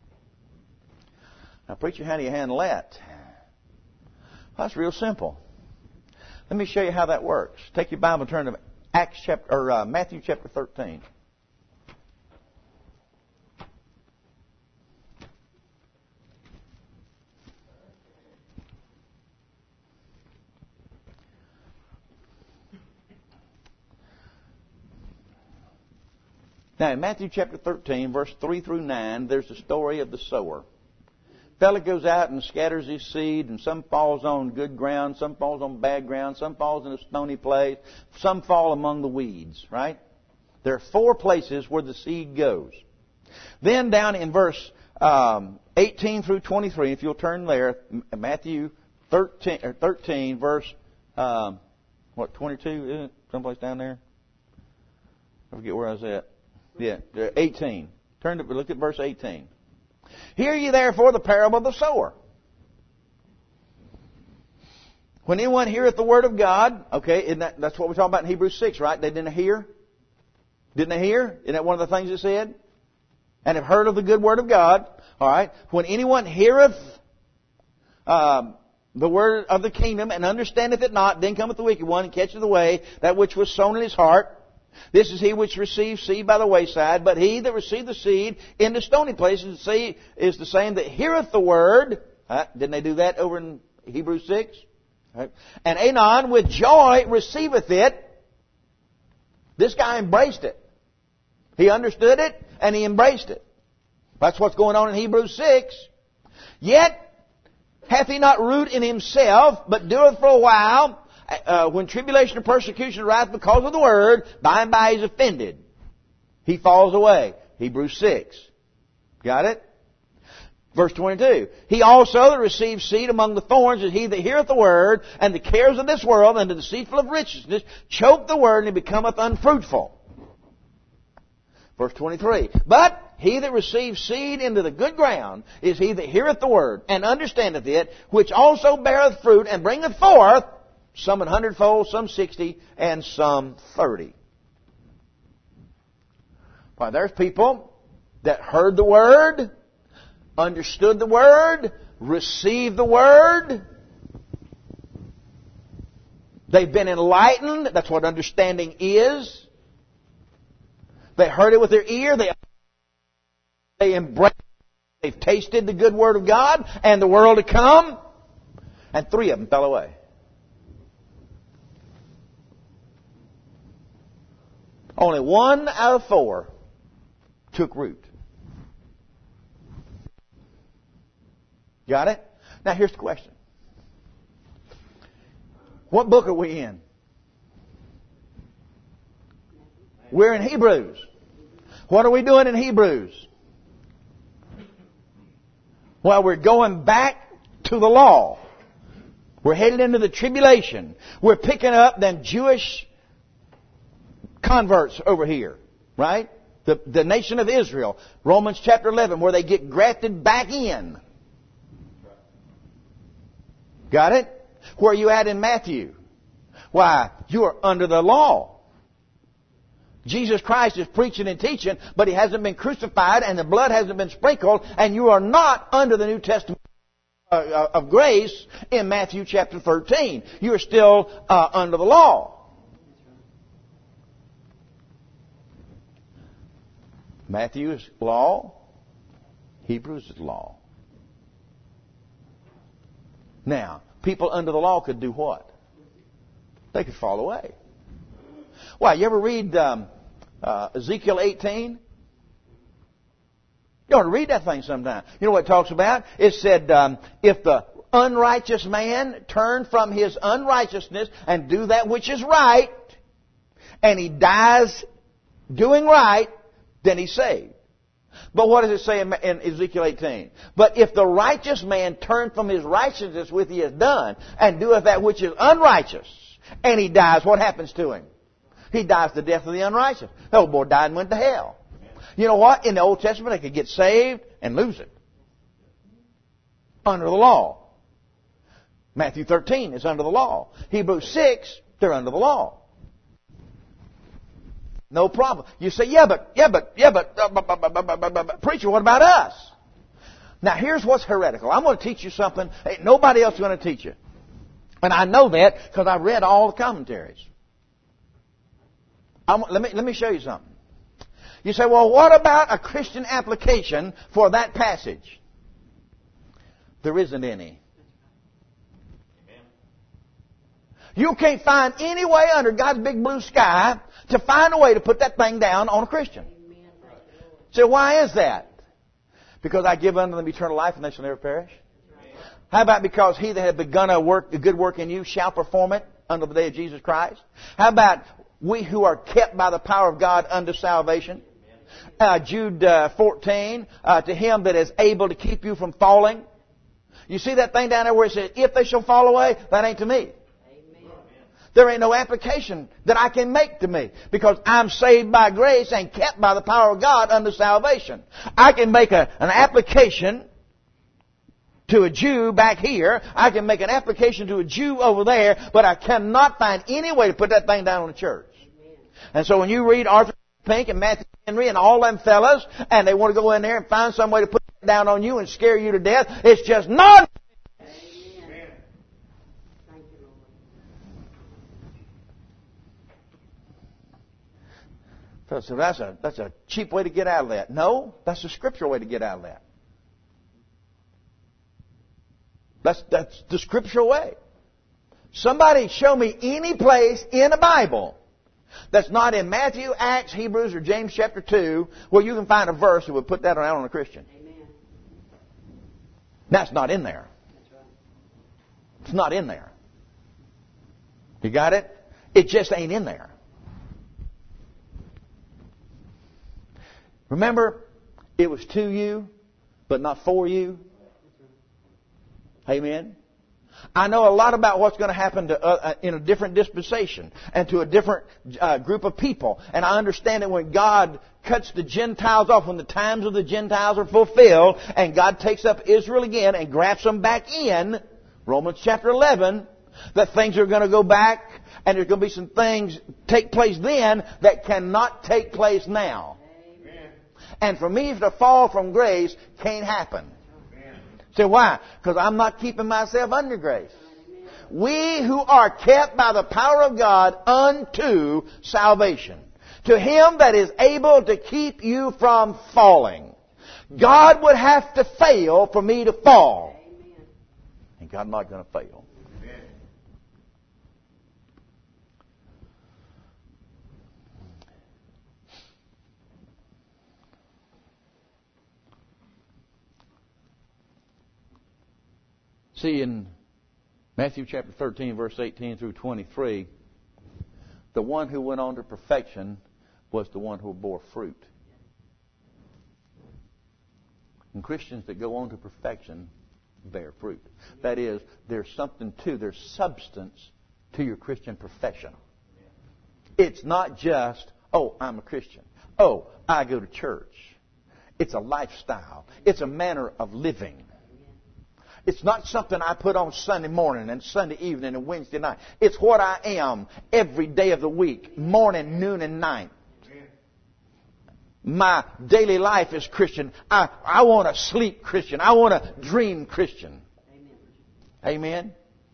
Now, preacher, how do you handle that? Well, that's real simple. Let me show you how that works. Take your Bible and turn to Matthew chapter 13. Now, in Matthew chapter 13, verse 3 through 9, there's the story of the sower. Fellow goes out and scatters his seed, and some falls on good ground, some falls on bad ground, some falls in a stony place, some fall among the weeds, right? There are 4 places where the seed goes. Then down in verse 18 through 23, if you'll turn there, Matthew 13 verse, 22, isn't it? Someplace down there? I forget where I was at. Yeah, 18. Look at verse 18. Hear ye therefore the parable of the sower. When anyone heareth the word of God, okay, that's what we talk about in Hebrews 6, right? They didn't hear? Didn't they hear? Isn't that one of the things it said? And have heard of the good word of God. All right. When anyone heareth the word of the kingdom and understandeth it not, then cometh the wicked one and catcheth away that which was sown in his heart. This is he which receives seed by the wayside, but he that received the seed in the stony places is the same that heareth the word. Didn't they do that over in Hebrews 6? Right. And anon with joy receiveth it. This guy embraced it. He understood it and he embraced it. That's what's going on in Hebrews 6. Yet hath he not root in himself, but doeth for a while. When tribulation or persecution arise because of the word, by and by he's offended. He falls away. Hebrews 6. Got it? Verse 22. He also that receives seed among the thorns is he that heareth the word, and the cares of this world and the deceitful of richness choke the word, and he becometh unfruitful. Verse 23. But he that receives seed into the good ground is he that heareth the word, and understandeth it, which also beareth fruit, and bringeth forth some 100-fold, some 60, and some 30. Well, there's people that heard the word, understood the word, received the word. They've been enlightened. That's what understanding is. They heard it with their ear. They embraced it. They've tasted the good word of God and the world to come. And 3 of them fell away. Only 1 out of 4 took root. Got it? Now here's the question. What book are we in? We're in Hebrews. What are we doing in Hebrews? Well, we're going back to the law. We're headed into the tribulation. We're picking up them Jewish converts over here, right? The nation of Israel. Romans chapter 11, where they get grafted back in. Got it? Where are you at in Matthew? Why, you are under the law. Jesus Christ is preaching and teaching, but He hasn't been crucified and the blood hasn't been sprinkled, and you are not under the New Testament of grace in Matthew chapter 13. You are still under the law. Matthew is law. Hebrews is law. Now, people under the law could do what? They could fall away. Why, you ever read Ezekiel 18? You ought to read that thing sometime. You know what it talks about? It said, if the unrighteous man turn from his unrighteousness and do that which is right, and he dies doing right, then he's saved. But what does it say in Ezekiel 18? But if the righteous man turn from his righteousness which he has done, and doeth that which is unrighteous, and he dies, what happens to him? He dies the death of the unrighteous. The old boy died and went to hell. You know what? In the Old Testament, they could get saved and lose it. Under the law. Matthew 13 is under the law. Hebrews 6, they're under the law. No problem. You say, preacher, what about us? Now here's what's heretical. I'm going to teach you something ain't nobody else is going to teach you. And I know that because I read all the commentaries. Let me show you something. You say, well, what about a Christian application for that passage? There isn't any. You can't find any way under God's big blue sky to find a way to put that thing down on a Christian. So why is that? Because I give unto them eternal life and they shall never perish? How about because he that hath begun a good work in you shall perform it unto the day of Jesus Christ? How about we who are kept by the power of God unto salvation? Jude 14, to him that is able to keep you from falling. You see that thing down there where it says, if they shall fall away, that ain't to me. There ain't no application that I can make to me because I'm saved by grace and kept by the power of God unto salvation. I can make an application to a Jew back here. I can make an application to a Jew over there, but I cannot find any way to put that thing down on the church. And so when you read Arthur Pink and Matthew Henry and all them fellas, and they want to go in there and find some way to put it down on you and scare you to death, it's just nonsense. So that's a cheap way to get out of that. No, that's a scriptural way to get out of that. That's the scriptural way. Somebody show me any place in the Bible that's not in Matthew, Acts, Hebrews, or James chapter 2 where you can find a verse that would put that around on a Christian. Amen. That's not in there. That's right. It's not in there. You got it? It just ain't in there. Remember, it was to you, but not for you. Amen. I know a lot about what's going to happen to in a different dispensation and to a different group of people. And I understand that when God cuts the Gentiles off, when the times of the Gentiles are fulfilled, and God takes up Israel again and grafts them back in, Romans chapter 11, that things are going to go back and there's going to be some things take place then that cannot take place now. And for me to fall from grace can't happen. Say, why? Because I'm not keeping myself under grace. We who are kept by the power of God unto salvation. To him that is able to keep you from falling. God would have to fail for me to fall. And God's not going to fail. See, in Matthew chapter 13, verse 18 through 23, the one who went on to perfection was the one who bore fruit. And Christians that go on to perfection bear fruit. That is, there's substance to your Christian profession. It's not just, oh, I'm a Christian. Oh, I go to church. It's a lifestyle. It's a manner of living. It's not something I put on Sunday morning and Sunday evening and Wednesday night. It's what I am every day of the week, morning, noon, and night. My daily life is Christian. I want to sleep Christian. I want to dream Christian. Amen.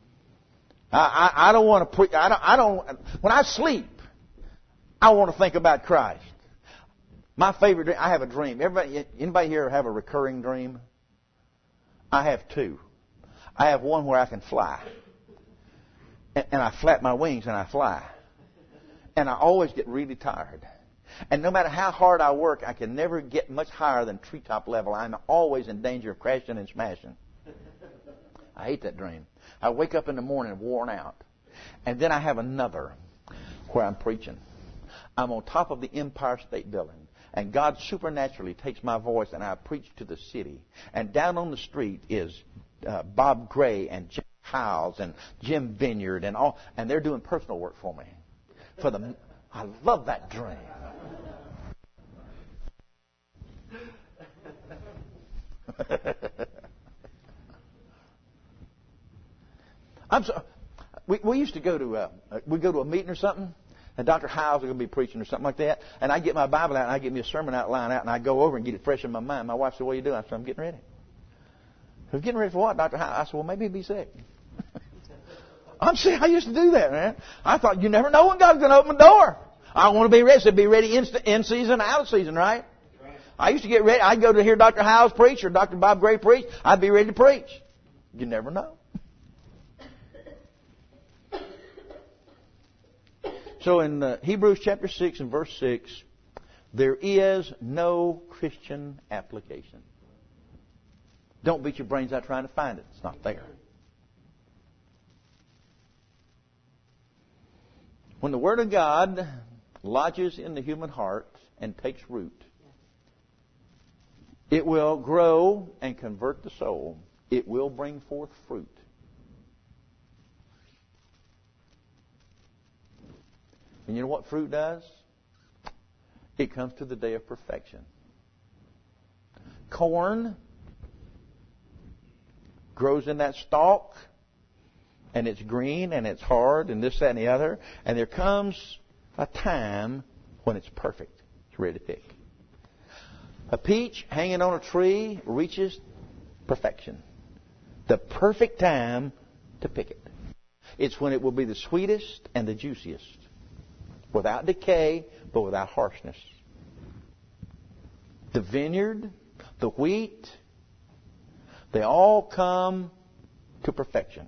I don't want to put. I don't. When I sleep, I want to think about Christ. My favorite dream. I have a dream. Anybody here have a recurring dream? I have two. I have one where I can fly. And I flap my wings and I fly. And I always get really tired. And no matter how hard I work, I can never get much higher than treetop level. I'm always in danger of crashing and smashing. I hate that dream. I wake up in the morning worn out. And then I have another where I'm preaching. I'm on top of the Empire State Building. And God supernaturally takes my voice and I preach to the city. And down on the street is Bob Gray and Jim Howells and Jim Vineyard and all. And they're doing personal work for me. I love that dream. We used to go to a meeting or something, and Dr. Howes was going to be preaching or something like that, and I get my Bible out and I get me a sermon outline out, and I go over and get it fresh in my mind. My wife said, "What are you doing?" I said, "I'm getting ready." I was getting ready for what, Dr. Howes? I said, "Well, maybe he'd be sick." I'm saying I used to do that, man. I thought you never know when God's going to open the door. I want to be ready. So be ready in season, out of season, right? I used to get ready. I'd go to hear Dr. Howes preach or Dr. Bob Gray preach. I'd be ready to preach. You never know. So in Hebrews chapter 6 and verse 6, there is no Christian application. Don't beat your brains out trying to find it. It's not there. When the Word of God lodges in the human heart and takes root, it will grow and convert the soul. It will bring forth fruit. And you know what fruit does? It comes to the day of perfection. Corn grows in that stalk, and it's green, and it's hard, and this, that, and the other. And there comes a time when it's perfect. It's ready to pick. A peach hanging on a tree reaches perfection. The perfect time to pick it. It's when it will be the sweetest and the juiciest. Without decay, but without harshness. The vineyard, the wheat, they all come to perfection.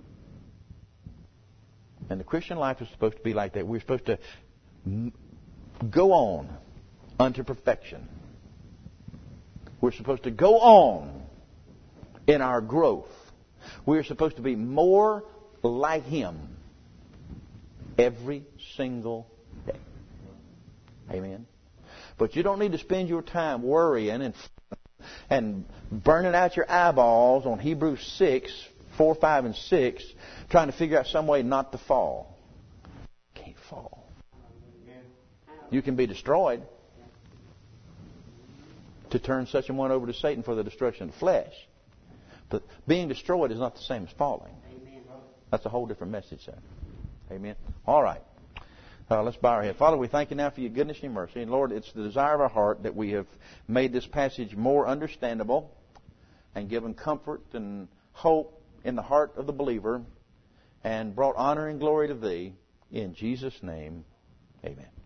And the Christian life is supposed to be like that. We're supposed to go on unto perfection. We're supposed to go on in our growth. We're supposed to be more like Him every single day. Amen. But you don't need to spend your time worrying and burning out your eyeballs on Hebrews 6, 4, 5, and 6, trying to figure out some way not to fall. Can't fall. You can be destroyed. To turn such a one over to Satan for the destruction of the flesh. But being destroyed is not the same as falling. Amen. That's a whole different message, sir. Amen. All right. Let's bow our head. Father, we thank You now for Your goodness and Your mercy. And Lord, it's the desire of our heart that we have made this passage more understandable and given comfort and hope in the heart of the believer and brought honor and glory to Thee. In Jesus' name, amen.